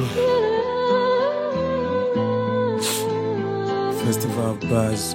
Festival of Bars.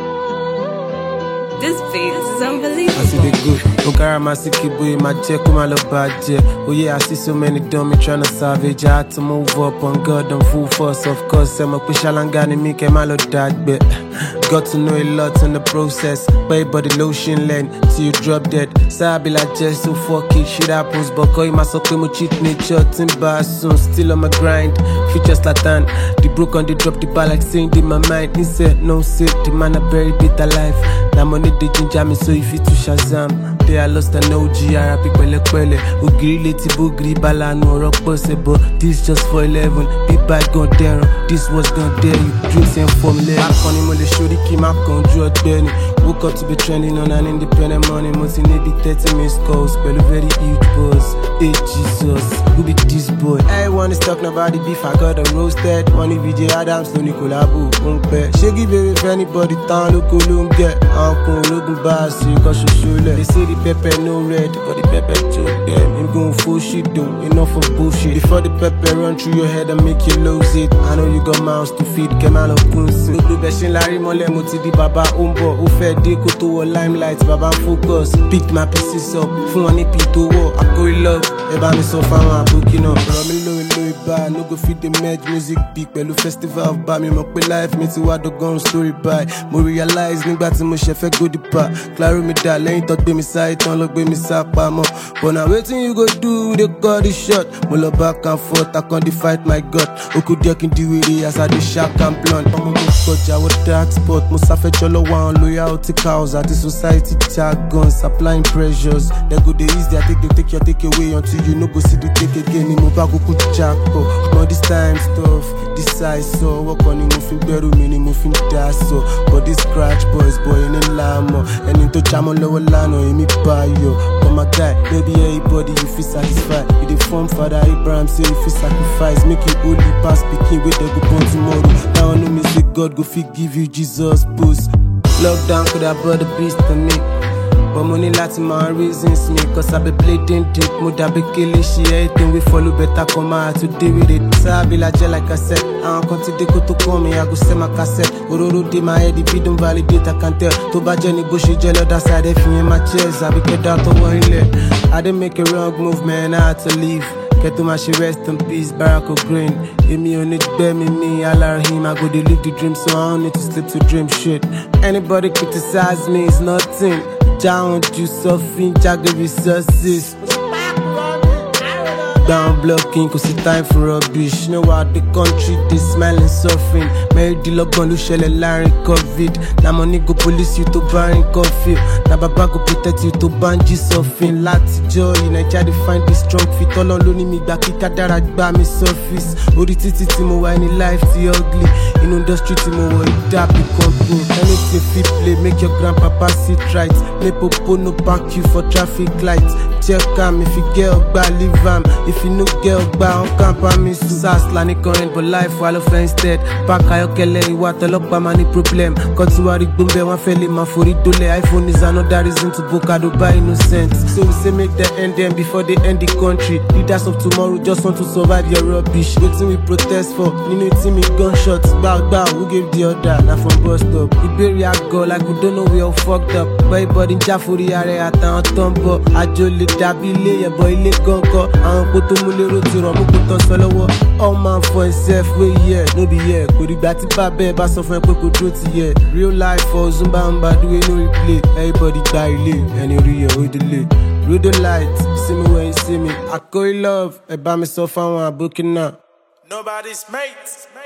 This beat is unbelievable. I see the good. Okara Masiki boy, my check, my love bad. Oh yeah, I see so many dummy trying to savage. I had to move up on God and full force. Of course, I'm a Pishalangani, me came my love dad, but got to know a lot in the process. Pay body lotion lane till you drop dead. Sabi like just so fuck it, shit happens. But call my so come cheat nature, timber soon. Still on my grind, features Latan. The broke on the drop the bar like saying in my mind. He said no sit, the man a very bitter life. Now money they ginger me so if it to Shazam. They are lost and OG, Arabic pele pele. Ugiri leti bugri bala no rock possible. This just for 11, big bad gon' dare. This was gon' dare you, drinks and formula. Back on him on the show, the key map gon' draw Benny. Woke up to be trending on an independent money. Most in the 30 minutes calls, spell a very huge boss. Hey Jesus, who be this boy? Everyone is talking about the beef, I got them roasted. One VJ Adams, Tony Collabo, Umpe. She give it if anybody town, look who get. Uncle, looking bass, you got your shoulder. They say the pepper no red, but the pepper choke them. Him going full shit though, enough of bullshit. Before the pepper run through your head and make you lose it. I know you got mouths to feed, Kemal Kunsin. Look, Beshin Larry Mole, Moti Baba Umbo, who fed Deko to a limelight, Baba focus. Picked my pieces up, fun on it to war. I go in love, Eba me so far, I'm booking up. Romelo and Louis Bar, no go feed the med music big. Pelu festival of Bar, me mock my life, me to what the gun story by. Mo realize, nigga, to my chef, go the part. Claro me that, lane talk be me side, don't look be me sap, mo. But now waiting you go do, they call the shot. Mo look back and forth, I can't fight my gut. Oku deck in the way, as I the shark and blunt. I'm gonna go I would dark spot, most of it all one loyalty cows at the society jargon, supplying pressures. They go the easy, they take away until you no go see the take again. In Mobago could jack but this time stuff, this size so work on him moving better, meaning moving dash so. But this scratch boys, boy in lamo, and into Chamon lower lano, in me buy yo. But my guy, maybe everybody you feel satisfied. With the form father Abraham say if you sacrifice, make you only pass speaking with the go born tomorrow. Now I know me say God go fit give you Jesus boost. Lockdown could have brought the beast to me. But money lots my reasons me. Cause I be playing deep, mood be killing shit. Everything we follow better come out to deal with it. So I be like I said, I don't continue to call me, I go send my cassette. Ororo de my head, if you don't validate, I can tell. To bad Jenny Bushy jello, that's how they feel in my chest. I be get out of one leg. I didn't make a wrong move, man, I had to leave. Get to my shit, rest in peace, Barack O'Green. If me on it, bear me, I learn him. I go to live the dream, so I don't need to sleep to dream shit. Anybody criticize me, it's nothing. Down, you suffering, jagger resources. Down blocking, cause it's time for rubbish. You know how the country, they smiling, suffering. Mary the lockdown, you shell a Larry COVID. Now money go police you to buy coffee. Now Baba go protect you to banji suffering. Lati joy, in I try to find this strong fit. All on me back, kadara gba me surface. Ori titi mo wa any life ti ugly. In industry ti mo wa it company. Anything fit play, make your grandpapa sit right. Me popo no back you for traffic lights. Check am if you get up, leave am. If you no get up, on camp me Sas lani current but life while of instead. Pack ayokele iwa tolopa mani problem. Kontuari gumbe wan feli man for it dole. iPhone is another reason to book a Dubai innocence. So we say make the end them before they end the country. Leaders of tomorrow just want to survive your rubbish. Waiting we protest for, you team with gunshots. Bow, who gave the order? Now from bus stop. Iberia go like we don't know we all fucked up. But everybody Jafuri are at our tombo. Ajoli dabile, ya boy le gonko. All man for himself, we yeah, no be here. Could you bat it back, babe? Bass off and quick could here. Real life for Zumba and bad, we no replay. Everybody die, live, and you real with the lid. Read the light, see me when you see me. I call you love, I buy myself and I'm booking now. Nobody's mate.